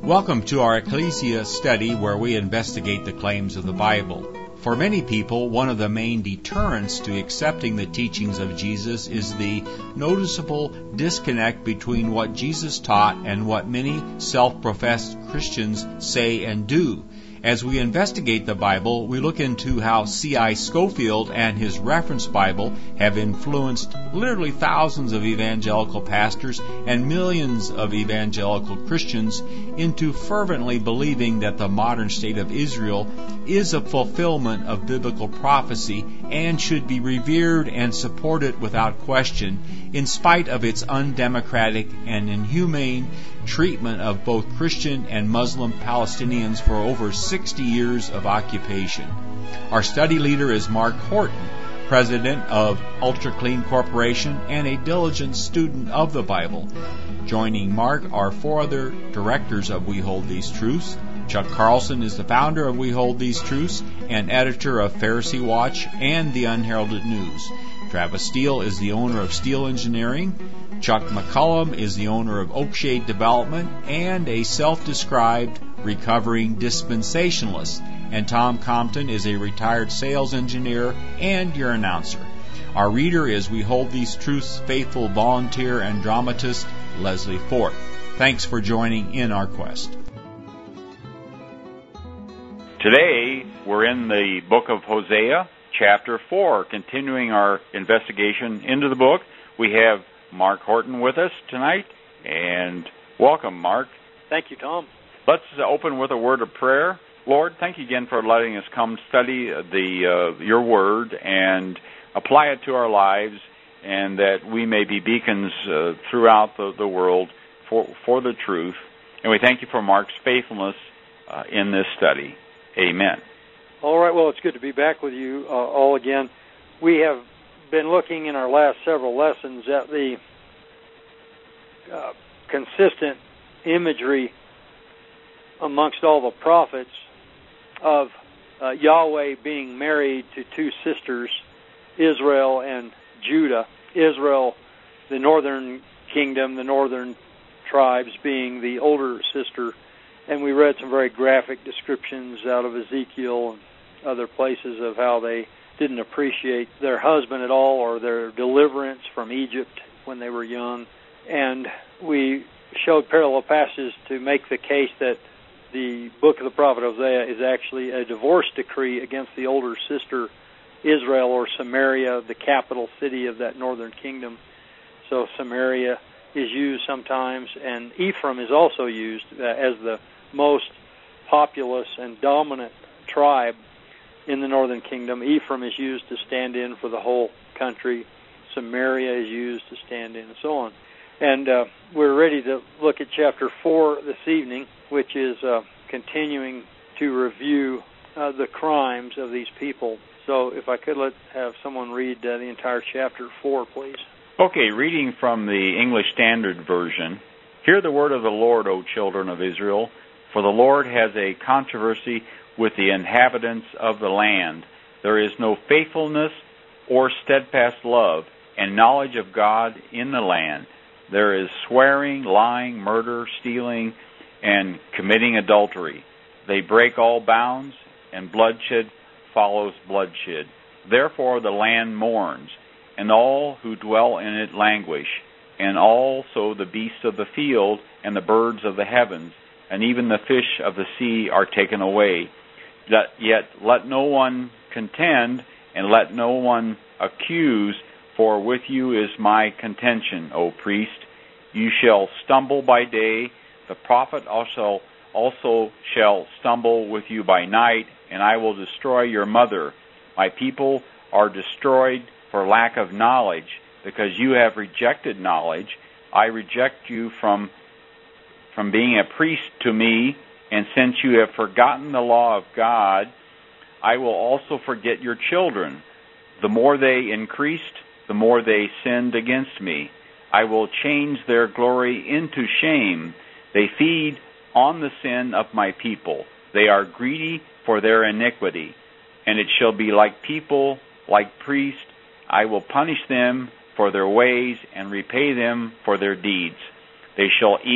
Welcome to our Ecclesia study where we investigate the claims of the Bible. For many people, one of the main deterrents to accepting the teachings of Jesus is the noticeable disconnect between what Jesus taught and what many self-professed Christians say and do. As we investigate the Bible, we look into how C.I. Scofield and his reference Bible have influenced literally thousands of evangelical pastors and millions of evangelical Christians into fervently believing that the modern state of Israel is a fulfillment of biblical prophecy and should be revered and supported without question, in spite of its undemocratic and inhumane treatment of both Christian and Muslim Palestinians for over 60 years of occupation. Our study leader is Mark Horton, president of Ultra Clean Corporation and a diligent student of the Bible. Joining Mark are four other directors of We Hold These Truths. Chuck Carlson is the founder of We Hold These Truths and editor of Pharisee Watch and the Unheralded News. Travis Steele is the owner of Steele Engineering. Chuck McCullum is the owner of Oakshade Development and a self-described recovering dispensationalist. And Tom Compton is a retired sales engineer and your announcer. Our reader is We Hold These Truths faithful volunteer and dramatist Leslie Fort. Thanks for joining in our quest. Today, we're in the book of Hosea, chapter 4, continuing our investigation into the book. We have Mark Horton with us tonight, and welcome, Mark. Thank you, Tom. Let's open with a word of prayer. Lord, thank you again for letting us come study your word and apply it to our lives, and that we may be beacons throughout the world for the truth. And we thank you for Mark's faithfulness in this study. Amen. All right, well, it's good to be back with you all again. We have been looking in our last several lessons at the consistent imagery amongst all the prophets of Yahweh being married to two sisters, Israel and Judah. Israel, the northern kingdom, the northern tribes being the older sister. And we read some very graphic descriptions out of Ezekiel and other places of how they didn't appreciate their husband at all or their deliverance from Egypt when they were young. And we showed parallel passages to make the case that the book of the prophet Hosea is actually a divorce decree against the older sister Israel, or Samaria, the capital city of that northern kingdom. So Samaria is used sometimes, and Ephraim is also used as the most populous and dominant tribe in the northern kingdom. Ephraim is used to stand in for the whole country. Samaria is used to stand in, and so on. And we're ready to look at chapter 4 this evening, which is continuing to review the crimes of these people. So if I could have someone read the entire chapter 4, please. Okay, reading from the English Standard Version. Hear the word of the Lord, O children of Israel, for the Lord has a controversy with the inhabitants of the land. There is no faithfulness or steadfast love and knowledge of God in the land. There is swearing, lying, murder, stealing, and committing adultery. They break all bounds, and bloodshed follows bloodshed. Therefore the land mourns, and all who dwell in it languish, and also the beasts of the field and the birds of the heavens, and even the fish of the sea are taken away. Yet let no one contend, and let no one accuse, for with you is my contention, O priest. You shall stumble by day, the prophet also shall stumble with you by night, and I will destroy your mother. My people are destroyed for lack of knowledge, because you have rejected knowledge. I reject you from being a priest to me, and since you have forgotten the law of God, I will also forget your children. The more they increased, the more they sinned against me. I will change their glory into shame. They feed on the sin of my people. They are greedy for their iniquity. And it shall be like people, like priests. I will punish them for their ways and repay them for their deeds. They shall eat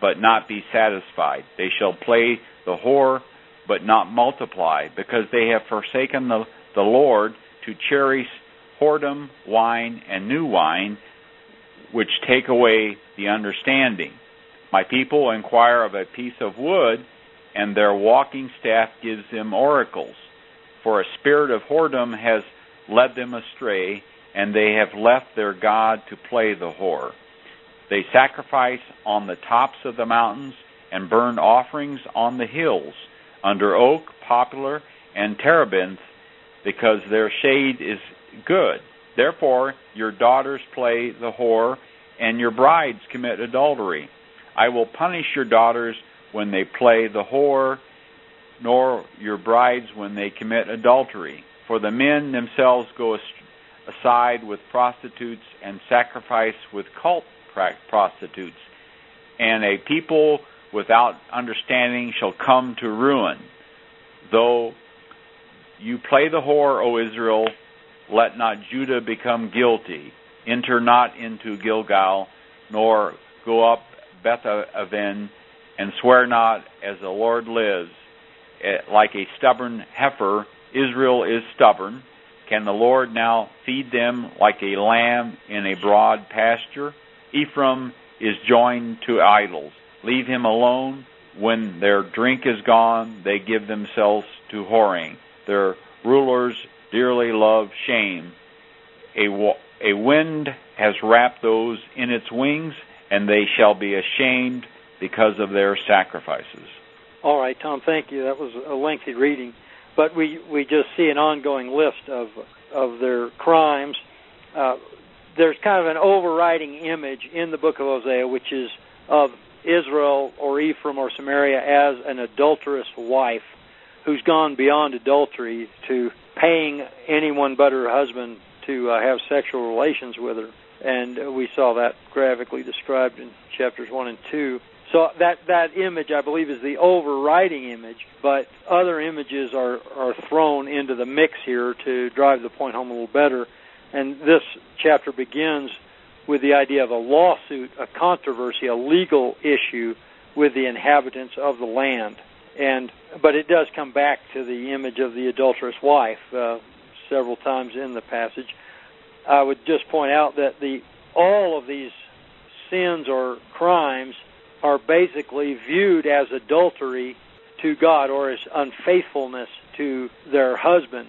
but not be satisfied. They shall play the whore, but not multiply, because they have forsaken the Lord to cherish whoredom, wine, and new wine, which take away the understanding. My people inquire of a piece of wood, and their walking staff gives them oracles. For a spirit of whoredom has led them astray, and they have left their God to play the whore. They sacrifice on the tops of the mountains and burn offerings on the hills, under oak, poplar, and terebinth, because their shade is good. Therefore your daughters play the whore, and your brides commit adultery. I will punish your daughters when they play the whore, nor your brides when they commit adultery. For the men themselves go aside with prostitutes and sacrifice with cult prostitutes. And a people without understanding shall come to ruin. Though you play the whore, O Israel, let not Judah become guilty. Enter not into Gilgal, nor go up Beth-aven, and swear not, as the Lord lives. Like a stubborn heifer, Israel is stubborn. Can the Lord now feed them like a lamb in a broad pasture? Ephraim is joined to idols. Leave him alone. When their drink is gone, they give themselves to whoring. Their rulers dearly love shame. A wind has wrapped those in its wings, and they shall be ashamed because of their sacrifices. All right, Tom, thank you. That was a lengthy reading. But we just see an ongoing list of their crimes. There's kind of an overriding image in the book of Hosea, which is of Israel or Ephraim or Samaria as an adulterous wife who's gone beyond adultery to paying anyone but her husband to have sexual relations with her. And we saw that graphically described in chapters 1 and 2. So that image, I believe, is the overriding image, but other images are thrown into the mix here to drive the point home a little better. And this chapter begins with the idea of a lawsuit, a controversy, a legal issue with the inhabitants of the land. But it does come back to the image of the adulterous wife several times in the passage. I would just point out that all of these sins or crimes are basically viewed as adultery to God or as unfaithfulness to their husband.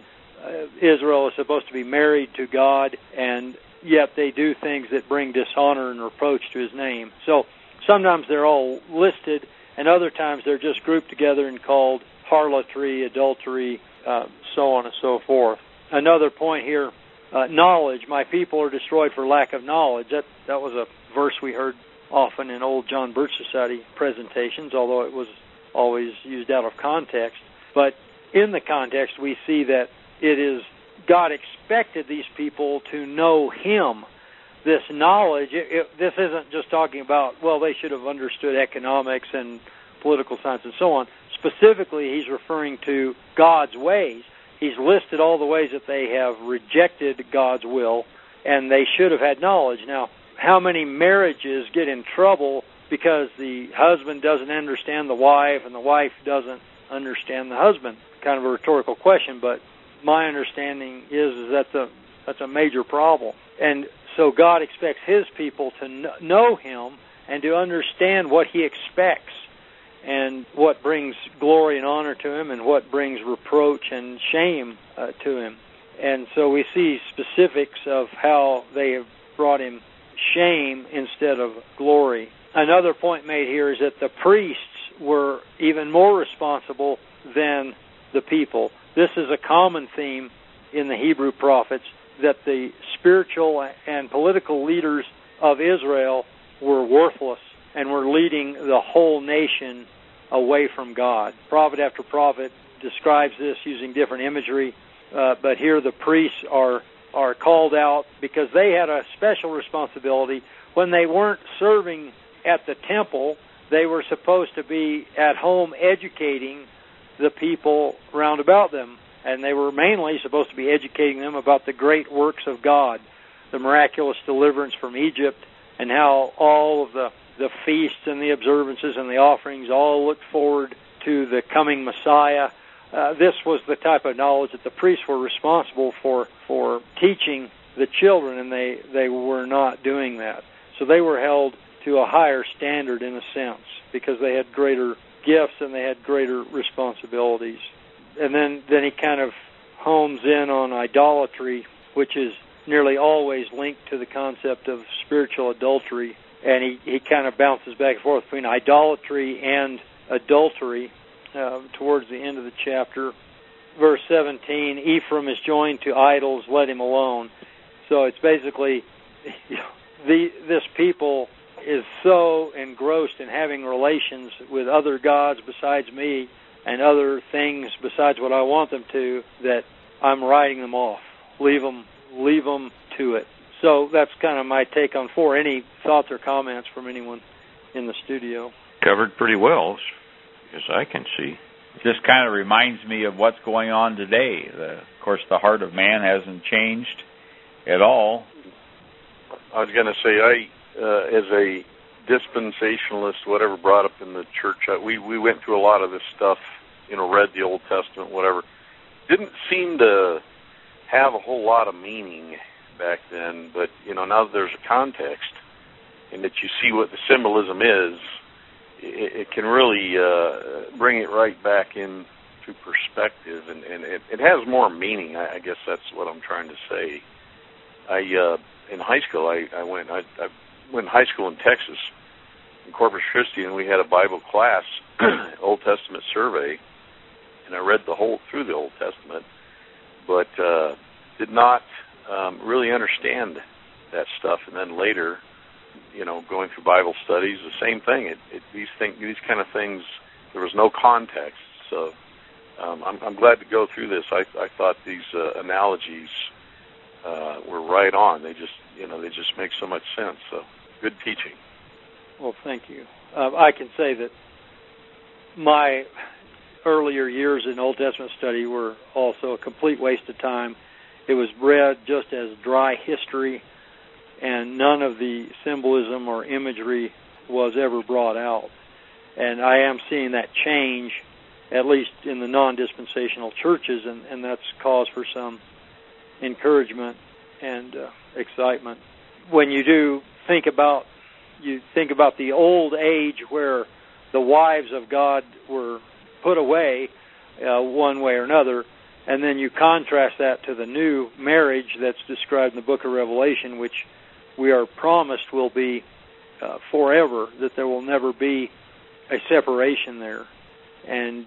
Israel is supposed to be married to God, and yet they do things that bring dishonor and reproach to His name. So sometimes they're all listed, and other times they're just grouped together and called harlotry, adultery, so on and so forth. Another point here, knowledge. My people are destroyed for lack of knowledge. That was a verse we heard often in old John Birch Society presentations, although it was always used out of context. But in the context, we see that it is God expected these people to know Him. This knowledge, this isn't just talking about, well, they should have understood economics and political science and so on. Specifically, He's referring to God's ways. He's listed all the ways that they have rejected God's will, and they should have had knowledge. Now, how many marriages get in trouble because the husband doesn't understand the wife and the wife doesn't understand the husband? Kind of a rhetorical question, but my understanding is that that's a major problem. And so God expects His people to know Him and to understand what He expects and what brings glory and honor to Him and what brings reproach and shame to Him. And so we see specifics of how they have brought Him shame instead of glory. Another point made here is that the priests were even more responsible than the people. This is a common theme in the Hebrew prophets, that the spiritual and political leaders of Israel were worthless and were leading the whole nation away from God. Prophet after prophet describes this using different imagery, but here the priests are called out because they had a special responsibility. When they weren't serving at the temple, they were supposed to be at home educating the people round about them, and they were mainly supposed to be educating them about the great works of God, the miraculous deliverance from Egypt, and how all of the the feasts and the observances and the offerings all looked forward to the coming Messiah. This was the type of knowledge that the priests were responsible for teaching the children, and they were not doing that. So they were held to a higher standard in a sense because they had greater gifts and they had greater responsibilities. And then he kind of homes in on idolatry, which is nearly always linked to the concept of spiritual adultery. And he kind of bounces back and forth between idolatry and adultery towards the end of the chapter. Verse 17, Ephraim is joined to idols, let him alone. So it's basically, this people is so engrossed in having relations with other gods besides me and other things besides what I want them to, that I'm writing them off. Leave them to it. So that's kind of my take on 4. Any thoughts or comments from anyone in the studio? Covered pretty well, as I can see. It just kind of reminds me of what's going on today. Of course, the heart of man hasn't changed at all. I was going to say, as a dispensationalist, whatever, brought up in the church, we went through a lot of this stuff, read the Old Testament, whatever. Didn't seem to have a whole lot of meaning back then, but, now that there's a context and that you see what the symbolism is, it can really bring it right back into perspective, and it has more meaning. I guess that's what I'm trying to say. In high school, I went in high school in Texas, in Corpus Christi, and we had a Bible class, Old Testament survey, and I read through the Old Testament, but did not really understand that stuff. And then later, going through Bible studies, the same thing. These kind of things, there was no context. So I'm glad to go through this. I thought these analogies were right on. They just make so much sense. So good teaching. Well, thank you. I can say that my earlier years in Old Testament study were also a complete waste of time. It was read just as dry history, and none of the symbolism or imagery was ever brought out. And I am seeing that change, at least in the non-dispensational churches, and that's cause for some encouragement and excitement. When you think about the old age where the wives of God were put away one way or another, and then you contrast that to the new marriage that's described in the book of Revelation, which we are promised will be forever, that there will never be a separation there. And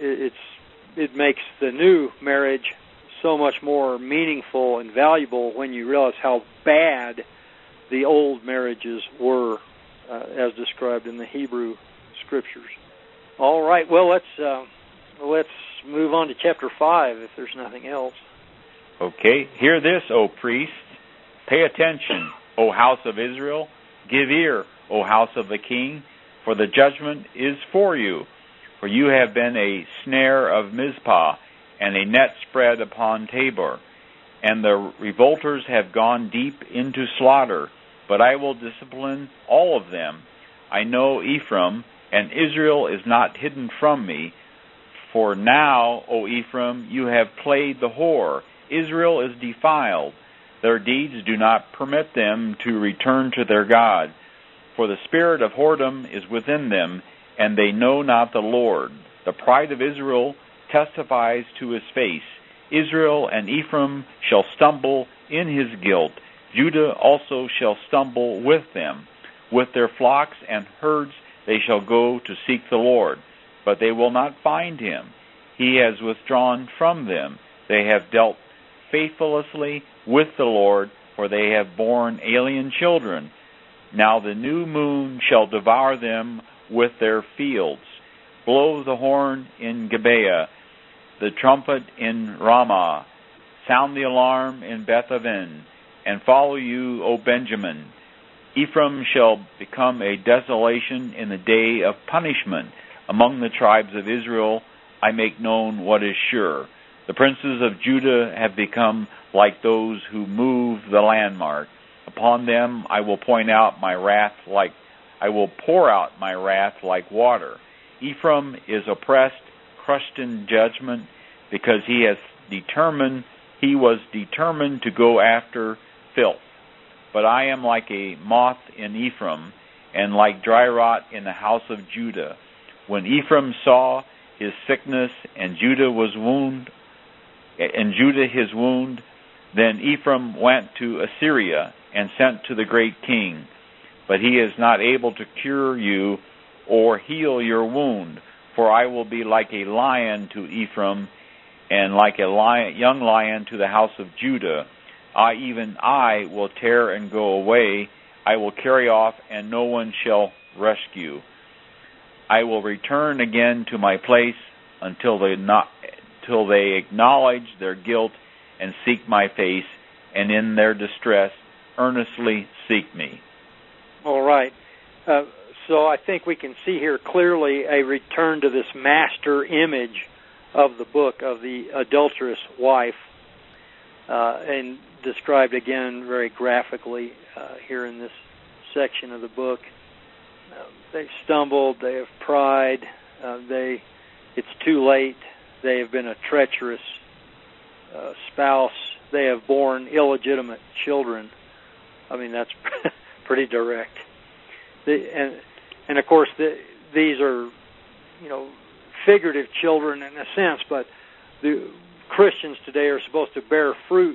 it makes the new marriage so much more meaningful and valuable when you realize how bad the old marriages were, as described in the Hebrew Scriptures. All right, well, let's move on to chapter 5 if there's nothing else. Okay, hear this, O priests. Pay attention, O house of Israel. Give ear, O house of the king, for the judgment is for you. For you have been a snare of Mizpah, and a net spread upon Tabor. And the revolters have gone deep into slaughter, but I will discipline all of them. I know Ephraim, and Israel is not hidden from me. For now, O Ephraim, you have played the whore. Israel is defiled. Their deeds do not permit them to return to their God. For the spirit of whoredom is within them, and they know not the Lord. The pride of Israel testifies to his face. Israel and Ephraim shall stumble in his guilt. Judah also shall stumble with them. With their flocks and herds they shall go to seek the Lord, but they will not find him. He has withdrawn from them. They have dealt faithlessly with the Lord, for they have borne alien children. Now the new moon shall devour them with their fields. Blow the horn in Gibeah, the trumpet in Ramah. Sound the alarm in Beth-aven, and follow you, O Benjamin. Ephraim shall become a desolation in the day of punishment. Among the tribes of Israel I make known what is sure. The princes of Judah have become like those who move the landmark. Upon them I will point out my wrath like I will pour out my wrath like water. Ephraim is oppressed, crushed in judgment, because he was determined to go after filth. But I am like a moth in Ephraim, and like dry rot in the house of Judah. When Ephraim saw his sickness, and Judah his wound, then Ephraim went to Assyria and sent to the great king. But he is not able to cure you or heal your wound, for I will be like a lion to Ephraim, and like a young lion to the house of Judah. I will tear and go away. I will carry off, and no one shall rescue. I will return again to my place until they acknowledge their guilt and seek my face, and in their distress earnestly seek me. All right. So I think we can see here clearly a return to this master image of the book of the adulterous wife, and described again very graphically here in this section of the book. They've stumbled, they have pride, it's too late, they have been a treacherous spouse, they have borne illegitimate children. I mean, that's pretty direct. And of course, these are, figurative children in a sense, but the Christians today are supposed to bear fruit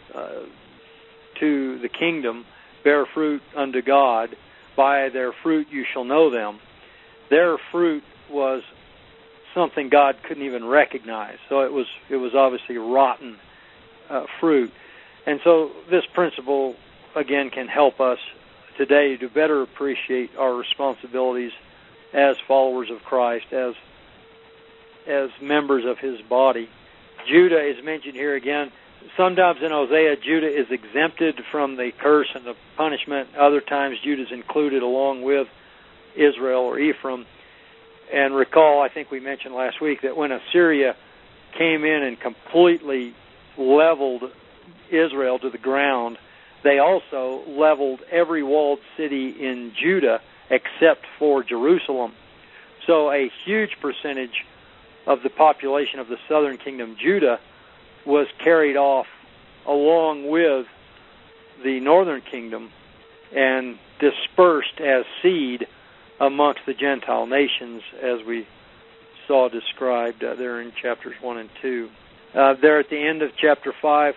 to the kingdom, bear fruit unto God. By their fruit you shall know them. Their fruit was something God couldn't even recognize. So it was obviously rotten fruit. And so this principle, again, can help us today to better appreciate our responsibilities as followers of Christ, as members of His body. Judah is mentioned here again. Sometimes in Hosea, Judah is exempted from the curse and the punishment. Other times, Judah is included along with Israel or Ephraim. And recall, I think we mentioned last week, that when Assyria came in and completely leveled Israel to the ground, they also leveled every walled city in Judah except for Jerusalem. So a huge percentage of the population of the southern kingdom, Judah, was carried off along with the northern kingdom and dispersed as seed amongst the Gentile nations, as we saw described there in chapters 1 and 2. There at the end of chapter 5,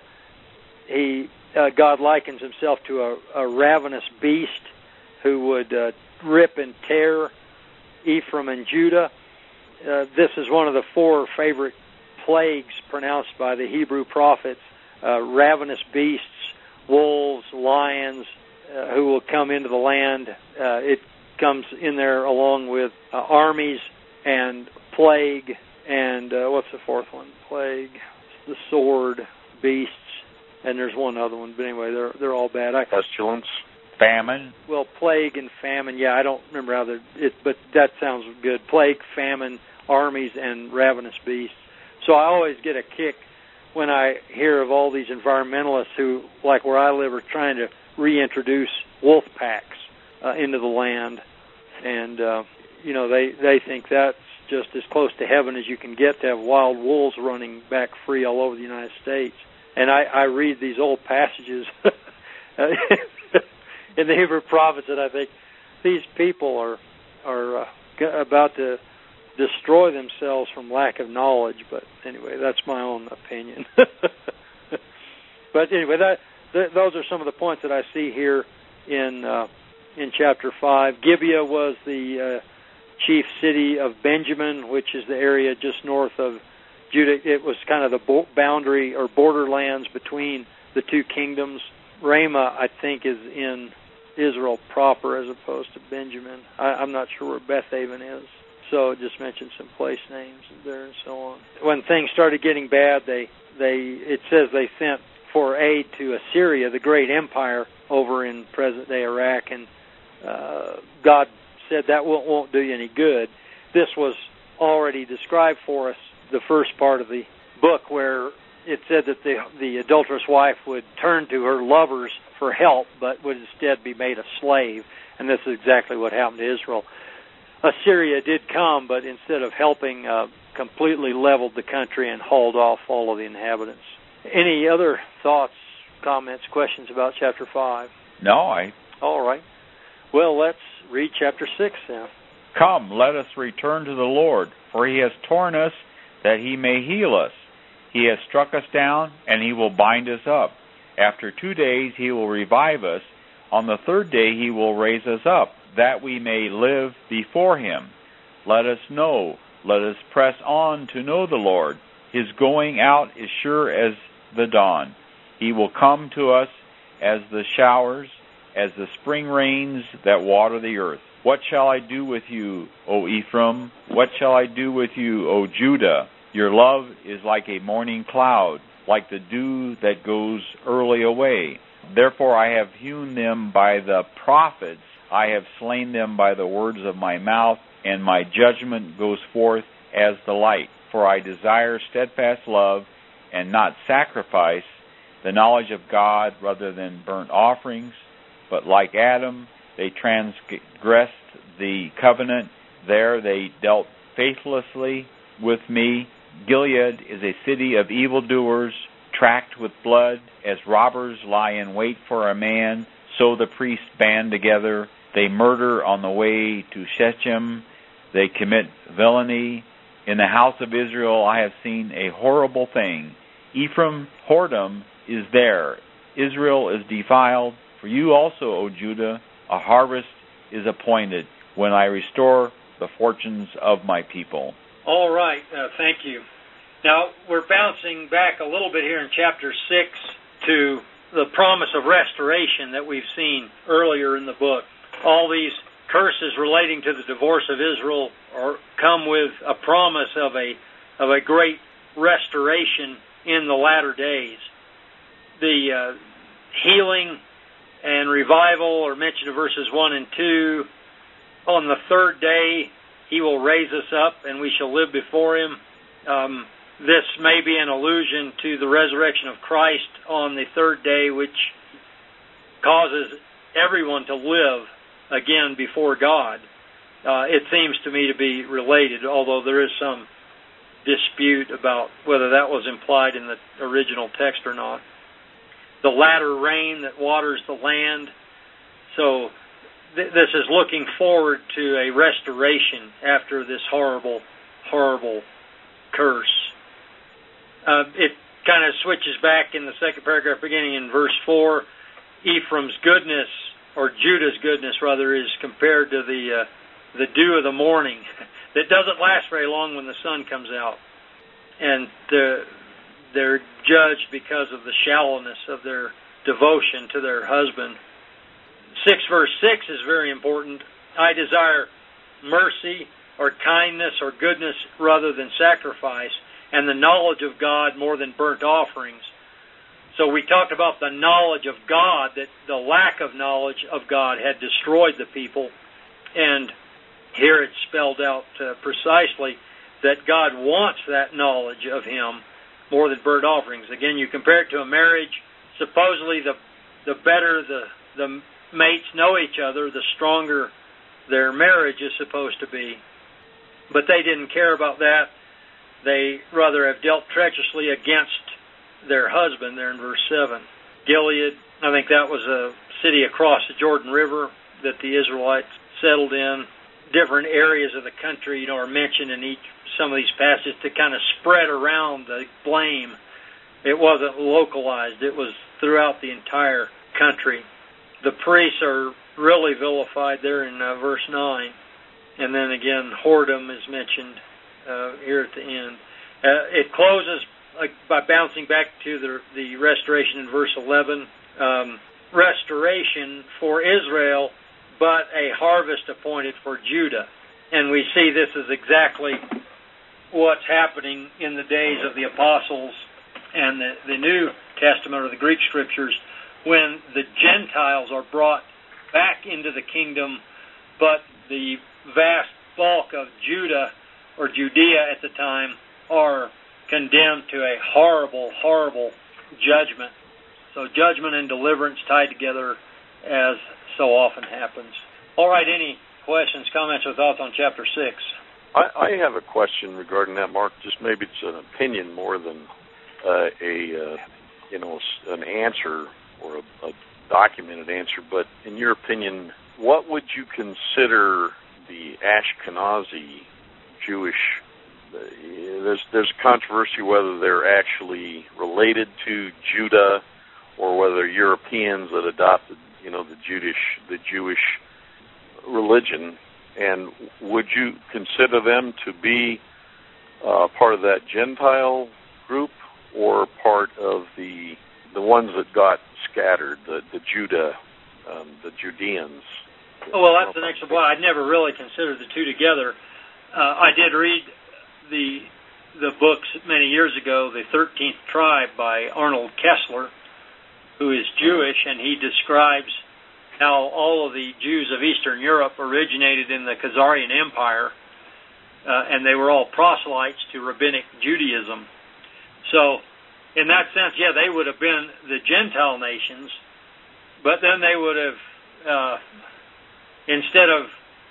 God likens Himself to a ravenous beast who would rip and tear Ephraim and Judah. This is one of the 4 favorite plagues pronounced by the Hebrew prophets, ravenous beasts, wolves, lions, who will come into the land. It comes in there along with armies and plague, and what's the 4th one? Plague, the sword, beasts, and there's one other one. But anyway, they're all bad. Pestilence. Famine. Well, plague and famine, yeah, I don't remember how but that sounds good. Plague, famine, armies, and ravenous beasts. So I always get a kick when I hear of all these environmentalists who, like where I live, are trying to reintroduce wolf packs into the land. And, they think that's just as close to heaven as you can get to have wild wolves running back free all over the United States. And I read these old passages in the Hebrew prophets, and I think these people are about to destroy themselves from lack of knowledge. But anyway, that's my own opinion. But anyway, those are some of the points that I see here in chapter 5. Gibeah was the chief city of Benjamin, which is the area just north of Judah. It was kind of the boundary or borderlands between the two kingdoms. Ramah, I think, is in Israel proper as opposed to Benjamin. I'm not sure where Bethaven is. So it just mentioned some place names there and so on. When things started getting bad, it says they sent for aid to Assyria, the great empire over in present-day Iraq, and God said that won't do you any good. This was already described for us, the first part of the book, where it said that the adulterous wife would turn to her lovers for help, but would instead be made a slave. And this is exactly what happened to Israel. Assyria did come, but instead of helping, completely leveled the country and hauled off all of the inhabitants. Any other thoughts, comments, questions about chapter 5? No, All right. Well, let's read chapter 6 then. Come, let us return to the Lord, for he has torn us that he may heal us. He has struck us down, and he will bind us up. After 2 days he will revive us. On the 3rd day he will raise us up, that we may live before him. Let us know, let us press on to know the Lord. His going out is sure as the dawn. He will come to us as the showers, as the spring rains that water the earth. What shall I do with you, O Ephraim? What shall I do with you, O Judah? Your love is like a morning cloud, like the dew that goes early away. Therefore I have hewn them by the prophets. I have slain them by the words of my mouth, and my judgment goes forth as the light. For I desire steadfast love and not sacrifice, the knowledge of God rather than burnt offerings. But like Adam, they transgressed the covenant. There they dealt faithlessly with me. Gilead is a city of evildoers, tracked with blood. As robbers lie in wait for a man, so the priests band together. They murder on the way to Shechem. They commit villainy. In the house of Israel I have seen a horrible thing. Ephraim, whoredom is there. Israel is defiled. For you also, O Judah, a harvest is appointed when I restore the fortunes of my people. All right, thank you. Now, we're bouncing back a little bit here in chapter 6 to the promise of restoration that we've seen earlier in the book. All these curses relating to the divorce of Israel come with a promise of a great restoration in the latter days. The healing and revival are mentioned in verses 1 and 2. On the 3rd day, he will raise us up, and we shall live before him. This may be an allusion to the resurrection of Christ on the 3rd day, which causes everyone to live again before God. It seems to me to be related, although there is some dispute about whether that was implied in the original text or not. The latter rain that waters the land. So this is looking forward to a restoration after this horrible, horrible curse. It kind of switches back in the second paragraph beginning in verse 4. Ephraim's goodness, or Judah's goodness rather, is compared to the dew of the morning that doesn't last very long when the sun comes out. And they're judged because of the shallowness of their devotion to their husband. 6 verse 6 is very important. I desire mercy or kindness or goodness rather than sacrifice, and the knowledge of God more than burnt offerings. So we talked about the knowledge of God, that the lack of knowledge of God had destroyed the people. And here it's spelled out precisely that God wants that knowledge of him more than burnt offerings. Again, you compare it to a marriage. Supposedly the better the mates know each other, the stronger their marriage is supposed to be. But they didn't care about that. They rather have dealt treacherously against their husband there in verse 7. Gilead, I think that was a city across the Jordan River that the Israelites settled in. Different areas of the country, are mentioned in some of these passages to kind of spread around the blame. It wasn't localized. It was throughout the entire country. The priests are really vilified there in verse 9. And then again, whoredom is mentioned here at the end. It closes by bouncing back to the restoration in verse 11. Restoration for Israel, but a harvest appointed for Judah. And we see this is exactly what's happening in the days of the apostles and the New Testament or the Greek Scriptures, when the Gentiles are brought back into the kingdom, but the vast bulk of Judah or Judea at the time are condemned to a horrible, horrible judgment. So judgment and deliverance tied together, as so often happens. All right, any questions, comments, or thoughts on Chapter 6? I have a question regarding that, Mark. Just maybe it's an opinion more than an answer or a documented answer. But in your opinion, what would you consider the Ashkenazi Jewish? There's controversy whether they're actually related to Judah or whether Europeans that adopted, the Jewish religion. And would you consider them to be part of that Gentile group or part of the ones that got scattered, the Judah, the Judeans? Well, that's an excellent point. I'd never really considered the two together. I did read the books many years ago, The 13th Tribe by Arnold Kessler, who is Jewish, and he describes how all of the Jews of Eastern Europe originated in the Khazarian Empire, and they were all proselytes to Rabbinic Judaism. So, in that sense, yeah, they would have been the Gentile nations, but then they would have, instead of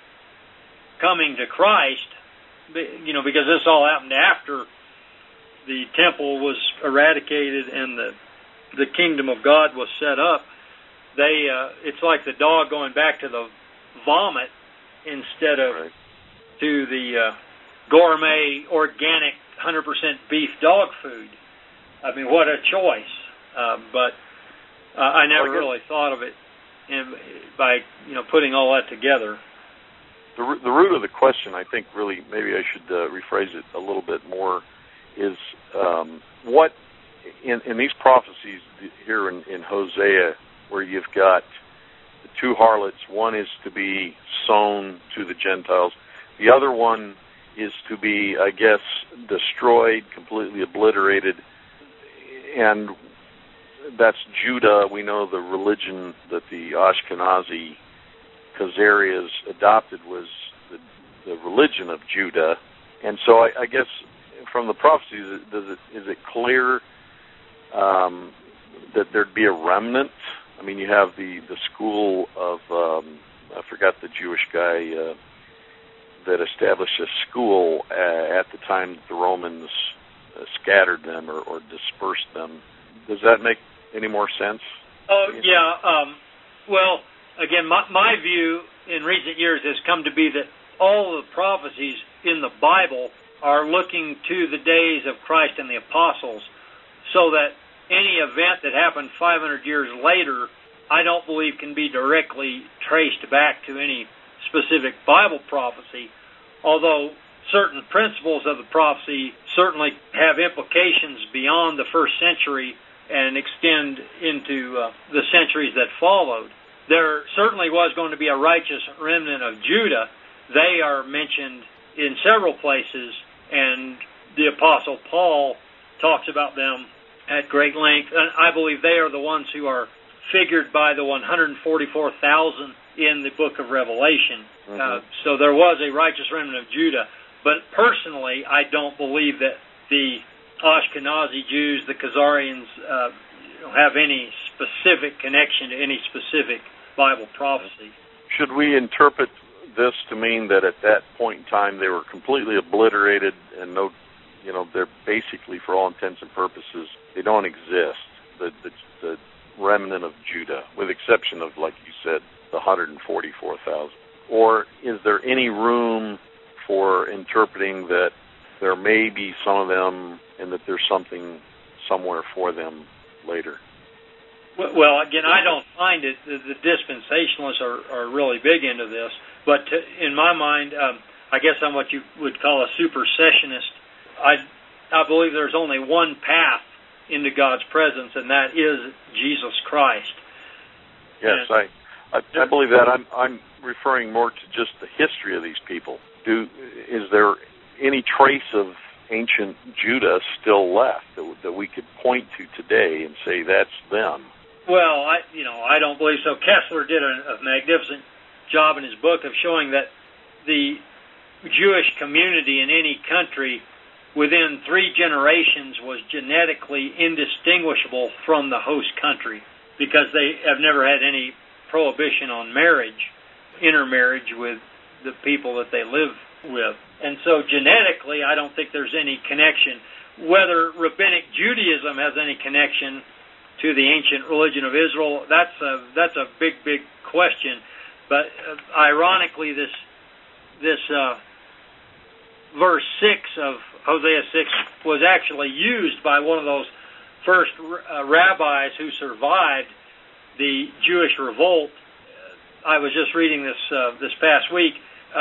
coming to Christ, because this all happened after the temple was eradicated and the kingdom of God was set up, it's like the dog going back to the vomit instead of to the gourmet, organic, 100% beef dog food. I mean, what a choice. But I never really thought of it by putting all that together. The root of the question, I think, really, maybe I should rephrase it a little bit more, is what in these prophecies here in Hosea, where you've got the two harlots, one is to be sown to the Gentiles, the other one is to be, I guess, destroyed, completely obliterated, and that's Judah. We know the religion that the Ashkenazi Khazarias adopted was the religion of Judah, and so I guess from the prophecies, is it clear that there'd be a remnant? I mean, you have the school of I forgot the Jewish guy that established a school at the time that the Romans scattered them or dispersed them. Does that make any more sense? Oh, yeah. Well, again, my view in recent years has come to be that all the prophecies in the Bible are looking to the days of Christ and the apostles, so that any event that happened 500 years later, I don't believe can be directly traced back to any specific Bible prophecy, although certain principles of the prophecy certainly have implications beyond the first century and extend into the centuries that followed. There certainly was going to be a righteous remnant of Judah. They are mentioned in several places, and the Apostle Paul talks about them at great length. And I believe they are the ones who are figured by the 144,000 in the book of Revelation. Mm-hmm. So there was a righteous remnant of Judah. But personally, I don't believe that the Ashkenazi Jews, the Khazarians, have any specific connection to any specific Bible prophecy. Should we interpret this to mean that at that point in time they were completely obliterated and they're basically, for all intents and purposes, they don't exist, the remnant of Judah, with exception of, like you said, the 144,000? Or is there any room for interpreting that there may be some of them and that there's something somewhere for them later? Well, again, I don't find it. The dispensationalists are really big into this. But in my mind, I guess I'm what you would call a supersessionist. I believe there's only one path into God's presence, and that is Jesus Christ. Yes, I believe that. I'm referring more to just the history of these people. Is there any trace of ancient Judah still left that we could point to today and say that's them? Well, I don't believe so. Kessler did a magnificent job in his book of showing that the Jewish community in any country within 3 generations was genetically indistinguishable from the host country because they have never had any prohibition on marriage. intermarriage with the people that they live with. And so genetically, I don't think there's any connection. Whether Rabbinic Judaism has any connection to the ancient religion of Israel, that's a big, big question. But ironically, this verse 6 of Hosea 6 was actually used by one of those first rabbis who survived the Jewish revolt. I was just reading this past week.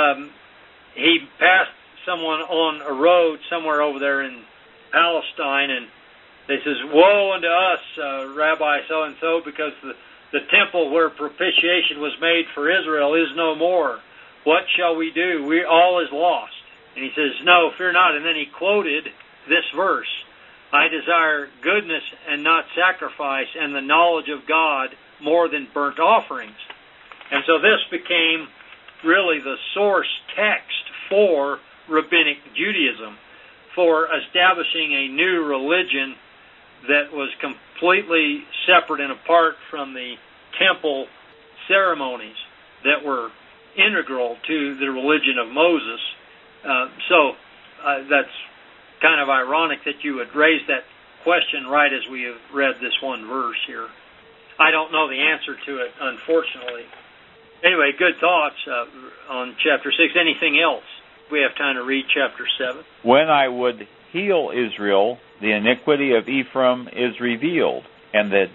He passed someone on a road somewhere over there in Palestine, and they says, "Woe unto us, Rabbi so-and-so, because the temple where propitiation was made for Israel is no more. What shall we do? All is lost." And he says, "No, fear not." And then he quoted this verse, "I desire goodness and not sacrifice, and the knowledge of God more than burnt offerings." And so this became really the source text for Rabbinic Judaism, for establishing a new religion that was completely separate and apart from the temple ceremonies that were integral to the religion of Moses. So that's kind of ironic that you would raise that question right as we have read this one verse here. I don't know the answer to it, unfortunately. Anyway, good thoughts on chapter 6. Anything else? We have time to read chapter 7. When I would heal Israel, the iniquity of Ephraim is revealed, and the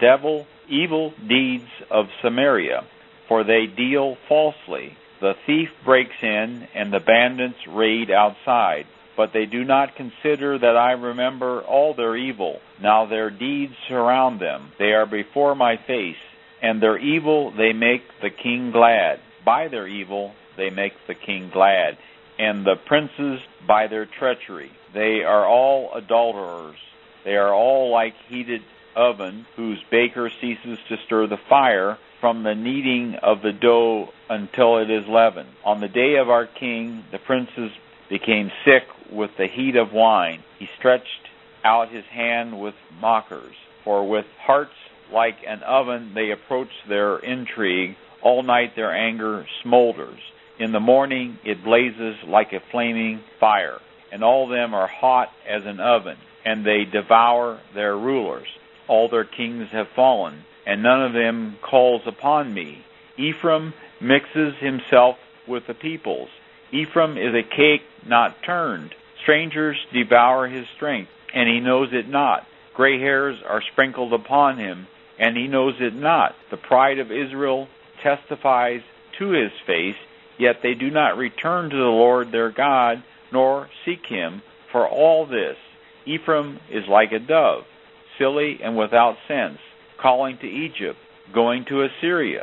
evil deeds of Samaria, for they deal falsely. The thief breaks in, and the bandits raid outside. But they do not consider that I remember all their evil. Now their deeds surround them. They are before my face, and their evil they make the king glad. By their evil they make the king glad, and the princes by their treachery. They are all adulterers. They are all like heated oven, whose baker ceases to stir the fire from the kneading of the dough until it is leavened. On the day of our king, the princes became sick with the heat of wine. He stretched out his hand with mockers, for with hearts like an oven they approach their intrigue. All night their anger smolders. In the morning it blazes like a flaming fire, and all of them are hot as an oven, and they devour their rulers. All their kings have fallen, and none of them calls upon me. Ephraim mixes himself with the peoples. Ephraim is a cake not turned. Strangers devour his strength, and he knows it not. Gray hairs are sprinkled upon him, and he knows it not. The pride of Israel testifies to his face, yet they do not return to the Lord their God, nor seek him. For all this, Ephraim is like a dove, silly and without sense, calling to Egypt, going to Assyria.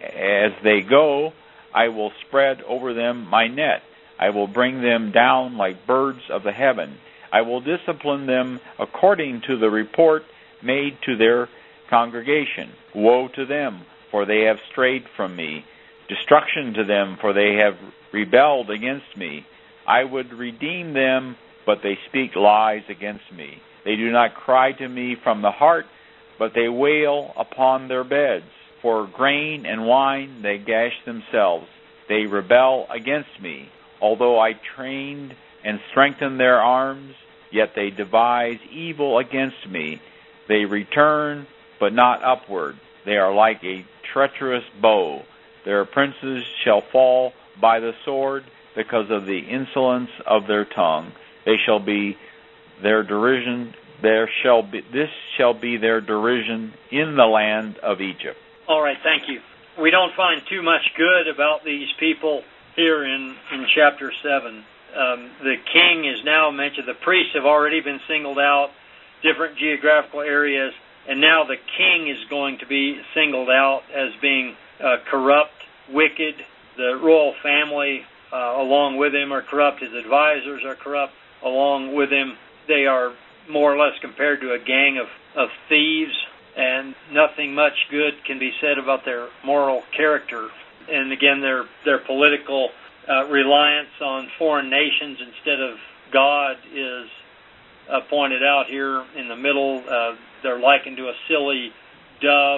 As they go, I will spread over them my net. I will bring them down like birds of the heaven. I will discipline them according to the report made to their congregation. Woe to them, for they have strayed from me. Destruction to them, for they have rebelled against me. I would redeem them, but they speak lies against me. They do not cry to me from the heart, but they wail upon their beds. For grain and wine they gash themselves. They rebel against me. Although I trained and strengthened their arms, yet they devise evil against me. They return, but not upward. They are like a treacherous bow. Their princes shall fall by the sword because of the insolence of their tongue. They shall be their derision. This shall be their derision in the land of Egypt. All right, thank you. We don't find too much good about these people here in chapter 7. The king is now mentioned. The priests have already been singled out, different geographical areas, and now the king is going to be singled out as being corrupt, wicked. The royal family along with him are corrupt. His advisors are corrupt along with him. They are more or less compared to a gang of thieves, and nothing much good can be said about their moral character. And again, their political reliance on foreign nations instead of God is pointed out here in the middle. They're likened to a silly dove.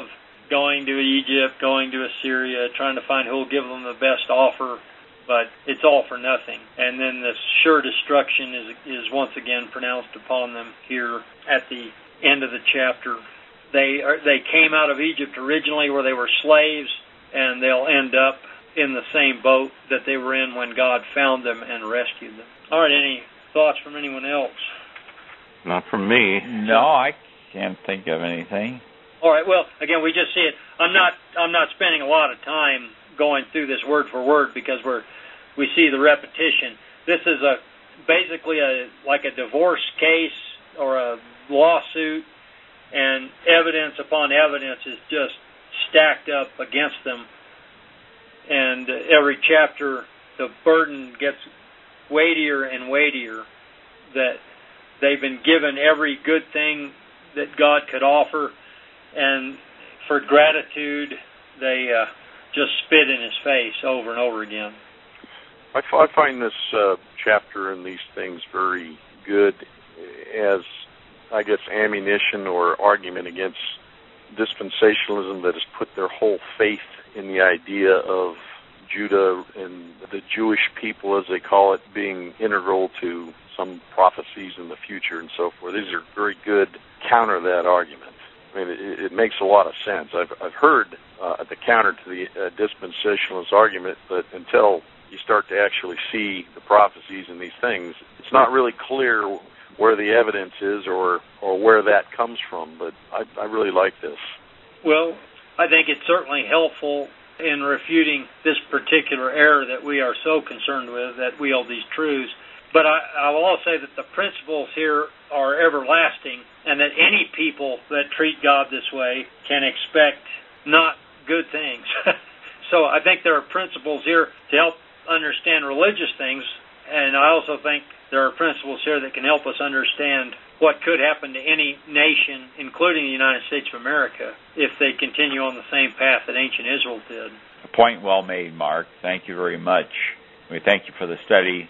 going to Egypt, going to Assyria, trying to find who will give them the best offer, but it's all for nothing. And then the sure destruction is once again pronounced upon them here at the end of the chapter. They came out of Egypt originally where they were slaves, and they'll end up in the same boat that they were in when God found them and rescued them. All right, any thoughts from anyone else? Not from me. No, I can't think of anything. All right, well, again, we just see it. I'm not spending a lot of time going through this word for word because we see the repetition. This is basically like a divorce case or a lawsuit, and evidence upon evidence is just stacked up against them. And every chapter, the burden gets weightier and weightier, that they've been given every good thing that God could offer, and for gratitude, they just spit in His face over and over again. I find this chapter and these things very good as, I guess, ammunition or argument against dispensationalism that has put their whole faith in the idea of Judah and the Jewish people, as they call it, being integral to some prophecies in the future and so forth. These are very good counter that argument. I mean, it makes a lot of sense. I've heard the counter to the dispensationalist argument, but until you start to actually see the prophecies and these things, it's not really clear where the evidence is or where that comes from. But I really like this. Well, I think it's certainly helpful in refuting this particular error that we are so concerned with, that we hold these truths. But I will also say that the principles here are everlasting, and that any people that treat God this way can expect not good things. So I think there are principles here to help understand religious things, and I also think there are principles here that can help us understand what could happen to any nation, including the United States of America, if they continue on the same path that ancient Israel did. A point well made, Mark. Thank you very much. We thank you for the study.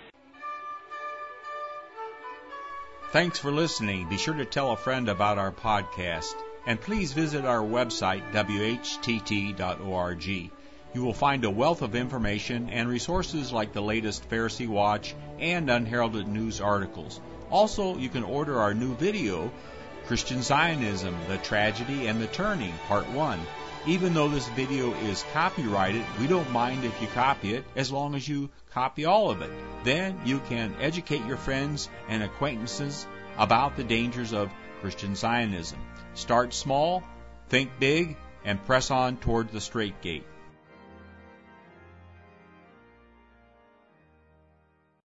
Thanks for listening. Be sure to tell a friend about our podcast. And please visit our website, whtt.org. You will find a wealth of information and resources like the latest Pharisee Watch and Unheralded News articles. Also, you can order our new video, Christian Zionism, The Tragedy and the Turning, Part 1. Even though this video is copyrighted, we don't mind if you copy it as long as you copy all of it. Then you can educate your friends and acquaintances about the dangers of Christian Zionism. Start small, think big, and press on toward the straight gate.